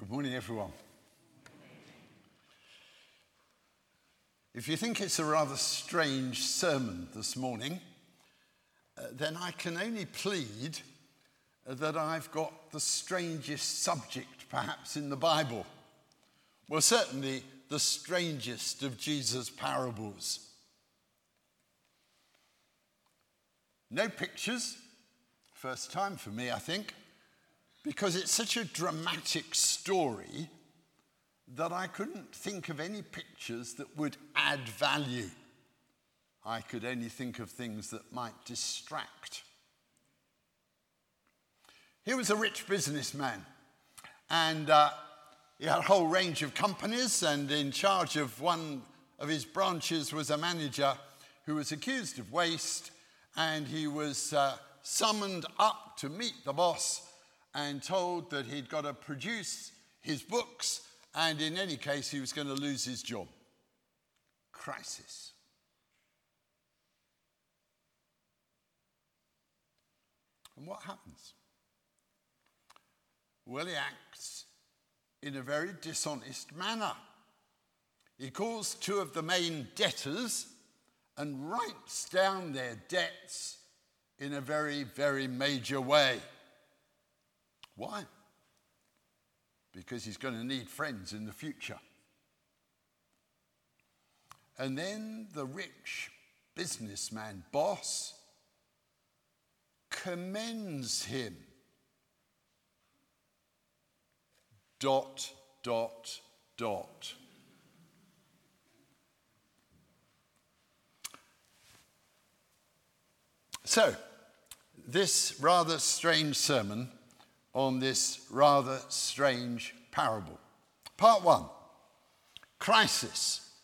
Good morning, everyone. If you think it's a rather strange sermon this morning, then I can only plead that I've got the strangest subject perhaps in the Bible. Well, certainly the strangest of Jesus' parables. No pictures, first time for me, I think, because it's such a dramatic story that I couldn't think of any pictures that would add value. I could only think of things that might distract. He was a rich businessman, and he had a whole range of companies, and in charge of one of his branches was a manager who was accused of waste, and he was summoned up to meet the boss and told that he'd got to produce his books, and in any case, he was going to lose his job. Crisis. And what happens? Well, he acts in a very dishonest manner. He calls two of the main debtors and writes down their debts in a very, very major way. Why? Because he's going to need friends in the future. And then the rich businessman boss commends him. ... So, this rather strange sermon on this rather strange parable. Part one, crisis.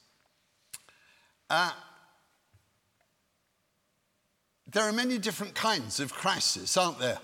There are many different kinds of crisis, aren't there?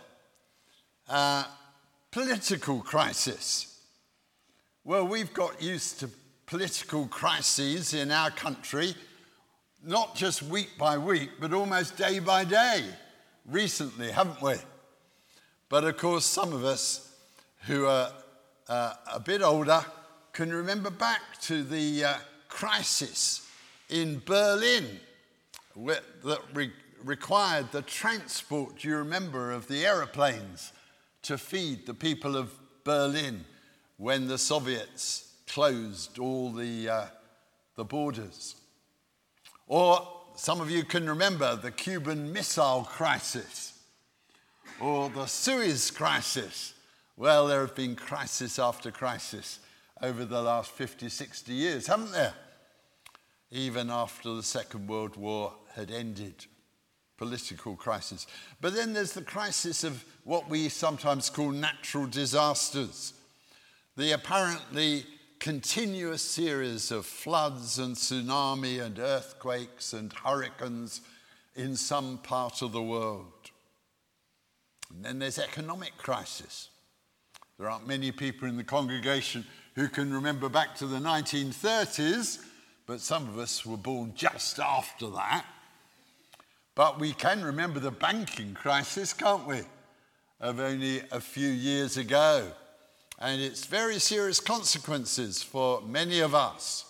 Political crisis. Well, we've got used to political crises in our country, not just week by week, but almost day by day recently, haven't we? But of course, some of us who are a bit older can remember back to the crisis in Berlin that required the transport, do you remember, of the aeroplanes to feed the people of Berlin when the Soviets closed all the borders. Or some of you can remember the Cuban Missile Crisis or the Suez Crisis. Well, there have been crisis after crisis over the last 50, 60 years, haven't there? Even after the Second World War had ended. Political crisis. But then there's the crisis of what we sometimes call natural disasters. The apparently continuous series of floods and tsunami and earthquakes and hurricanes in some part of the world. And then there's economic crisis. There aren't many people in the congregation who can remember back to the 1930s, but some of us were born just after that. But we can remember the banking crisis, can't we, of only a few years ago. And its very serious consequences for many of us.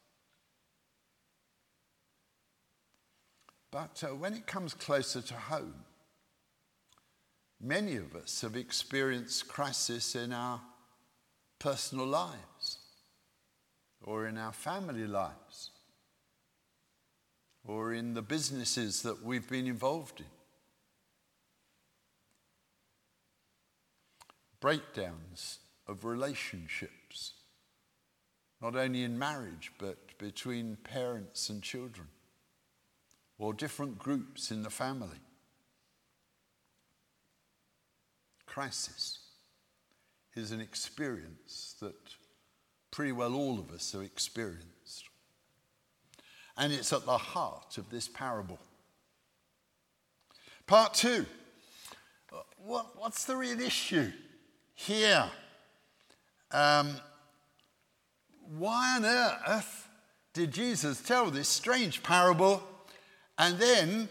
But when it comes closer to home, many of us have experienced crisis in our personal lives, or in our family lives, or in the businesses that we've been involved in. Breakdowns of relationships, not only in marriage, but between parents and children, or different groups in the family. Crisis is an experience that pretty well all of us have experienced. And it's at the heart of this parable. Part two, what's the real issue here? Why on earth did Jesus tell this strange parable and then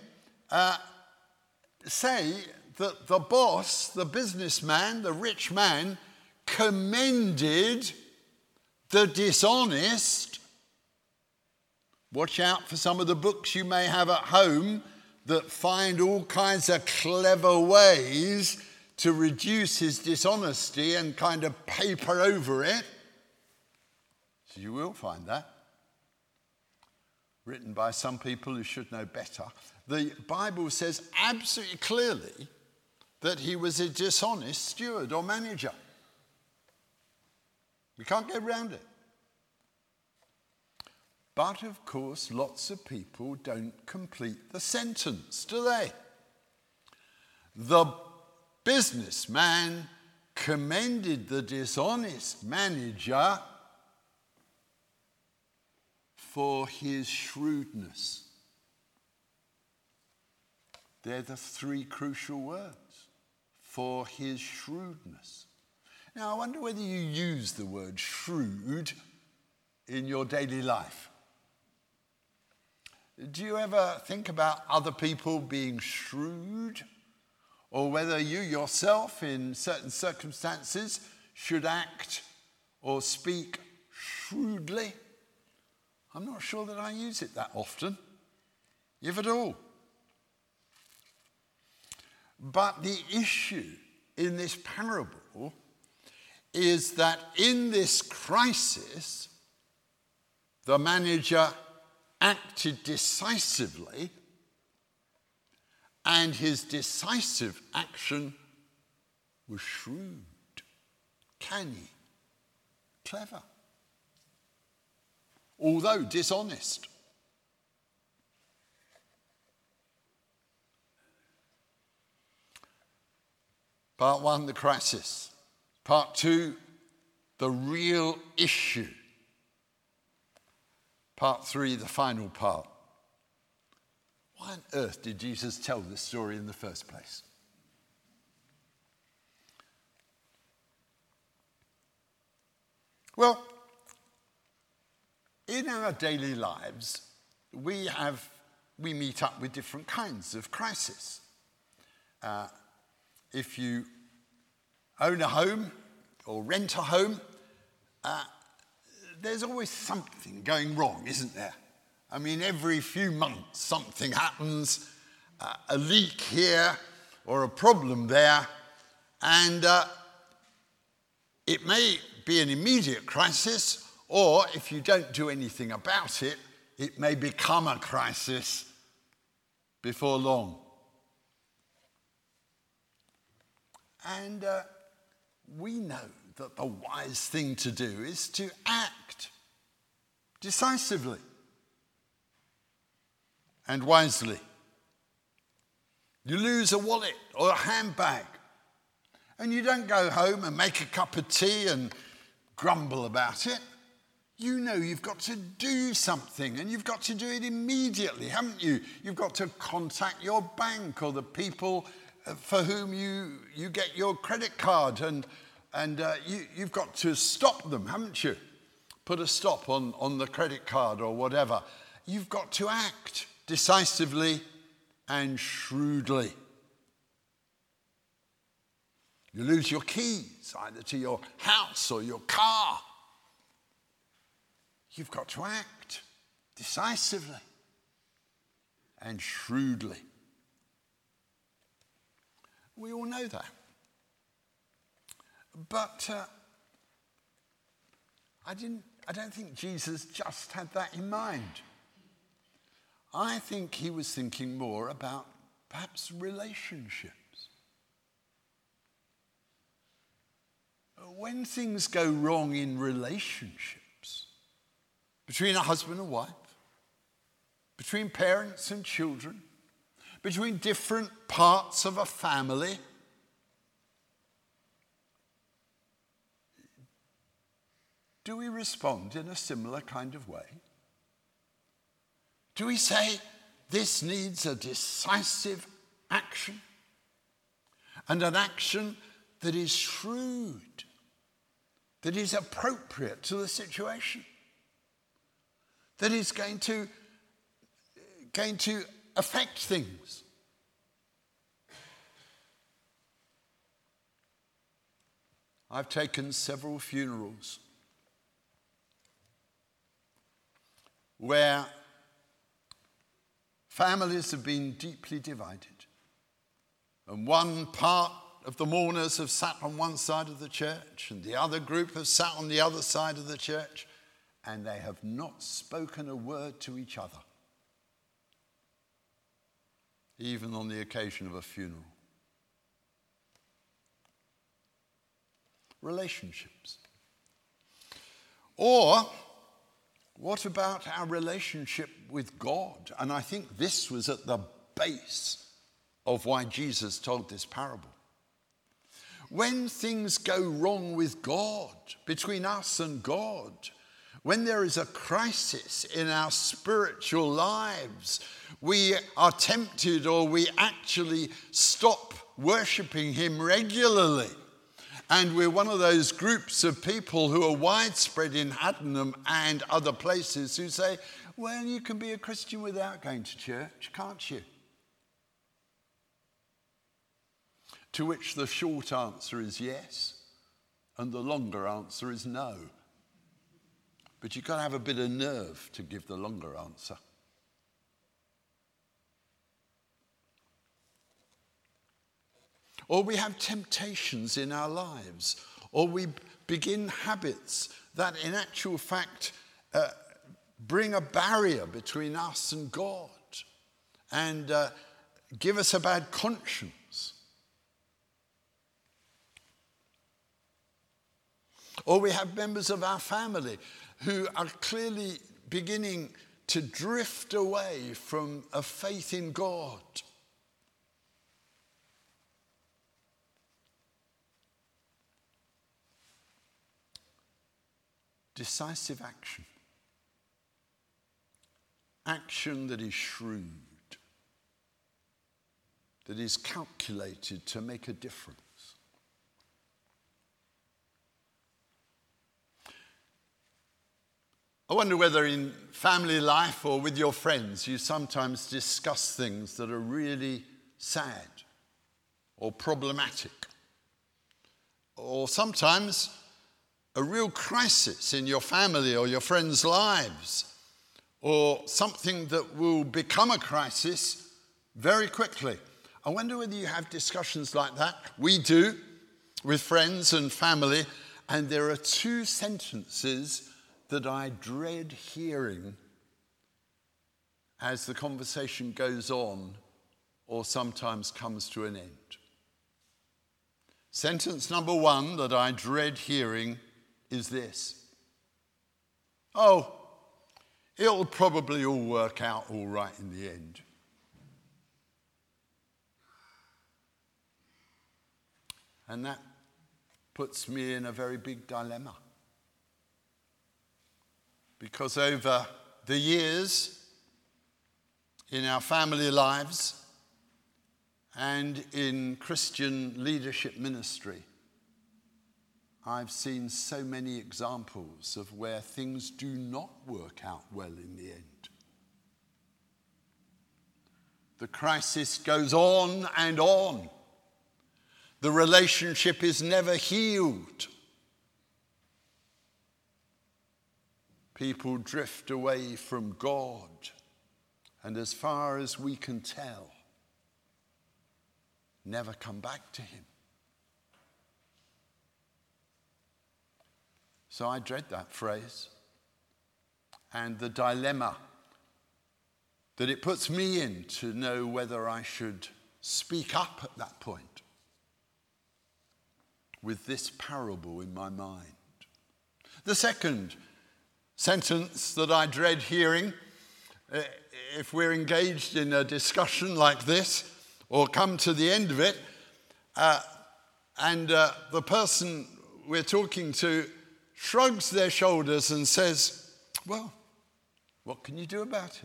say that the boss, the businessman, the rich man, commended the dishonest. Watch out for some of the books you may have at home that find all kinds of clever ways to reduce his dishonesty and kind of paper over it. So you will find that. Written by some people who should know better. The Bible says absolutely clearly that he was a dishonest steward or manager. We can't get around it. But of course, lots of people don't complete the sentence, do they? The businessman commended the dishonest manager for his shrewdness. They're the three crucial words. For his shrewdness. Now, I wonder whether you use the word shrewd in your daily life. Do you ever think about other people being shrewd? Or whether you yourself, in certain circumstances, should act or speak shrewdly? I'm not sure that I use it that often, if at all. But the issue in this parable is that in this crisis, the manager acted decisively, and his decisive action was shrewd, canny, clever, although dishonest. Part 1, the crisis. Part 2, the real issue. Part 3, the final part. Why on earth did Jesus tell this story in the first place? Well, in our daily lives, we meet up with different kinds of crises. If you own a home or rent a home, there's always something going wrong, isn't there? I mean, every few months something happens, a leak here or a problem there, and it may be an immediate crisis, or if you don't do anything about it, it may become a crisis before long. And we know that the wise thing to do is to act decisively and wisely. You lose a wallet or a handbag, and you don't go home and make a cup of tea and grumble about it. You know you've got to do something, and you've got to do it immediately, haven't you? You've got to contact your bank or the people for whom you get your credit card, and you've got to stop them, haven't you? Put a stop on the credit card or whatever. You've got to act decisively and shrewdly. You lose your keys, either to your house or your car. You've got to act decisively and shrewdly. We all know that. But I don't think Jesus just had that in mind. I think he was thinking more about perhaps relationships. When things go wrong in relationships, between a husband and wife, between parents and children, between different parts of a family, do we respond in a similar kind of way? Do we say, this needs a decisive action, and an action that is shrewd, that is appropriate to the situation, that is going to affect things? I've taken several funerals where families have been deeply divided. And one part of the mourners have sat on one side of the church, and the other group have sat on the other side of the church, and they have not spoken a word to each other, even on the occasion of a funeral. Relationships. Or what about our relationship with God? And I think this was at the base of why Jesus told this parable. When things go wrong with God, between us and God, when there is a crisis in our spiritual lives, we are tempted or we actually stop worshipping him regularly. And we're one of those groups of people who are widespread in Haddenham and other places who say, well, you can be a Christian without going to church, can't you? To which the short answer is yes, and the longer answer is no. But you've got to have a bit of nerve to give the longer answer. Or we have temptations in our lives, or we begin habits that in actual fact bring a barrier between us and God and give us a bad conscience. Or we have members of our family who are clearly beginning to drift away from a faith in God. Decisive action. Action that is shrewd, that is calculated to make a difference. I wonder whether in family life or with your friends you sometimes discuss things that are really sad or problematic, or sometimes a real crisis in your family or your friends' lives, or something that will become a crisis very quickly. I wonder whether you have discussions like that. We do, with friends and family, and there are two sentences that I dread hearing as the conversation goes on or sometimes comes to an end. Sentence number one that I dread hearing is this: oh, it'll probably all work out all right in the end. And that puts me in a very big dilemma. Because over the years in our family lives and in Christian leadership ministry, I've seen so many examples of where things do not work out well in the end. The crisis goes on and on. The relationship is never healed. People drift away from God, and as far as we can tell, never come back to him. So I dread that phrase and the dilemma that it puts me in to know whether I should speak up at that point with this parable in my mind. The second sentence that I dread hearing, if we're engaged in a discussion like this or come to the end of it, and the person we're talking to shrugs their shoulders and says, well, what can you do about it?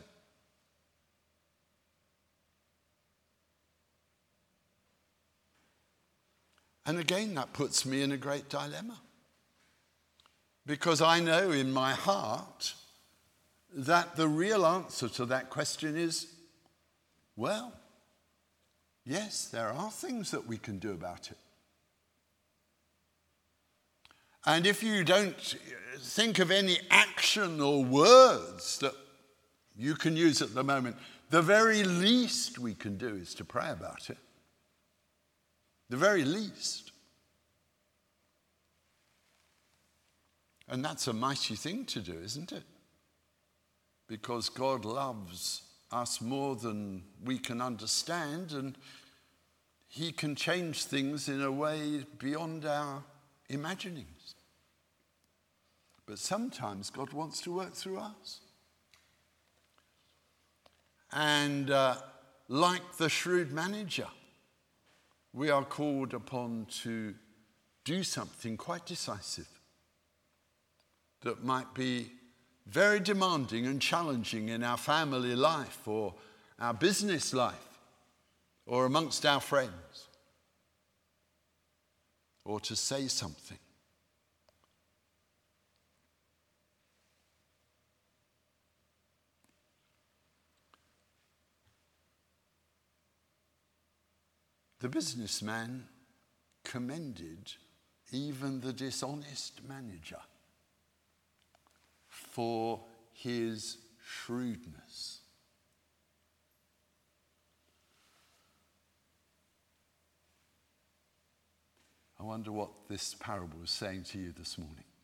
And again, that puts me in a great dilemma. Because I know in my heart that the real answer to that question is, well, yes, there are things that we can do about it. And if you don't think of any action or words that you can use at the moment, the very least we can do is to pray about it. The very least. And that's a mighty thing to do, isn't it? Because God loves us more than we can understand, and he can change things in a way beyond our imaginings. But sometimes God wants to work through us. And like the shrewd manager, we are called upon to do something quite decisive that might be very demanding and challenging in our family life or our business life or amongst our friends, or to say something. The businessman commended even the dishonest manager for his shrewdness. I wonder what this parable is saying to you this morning.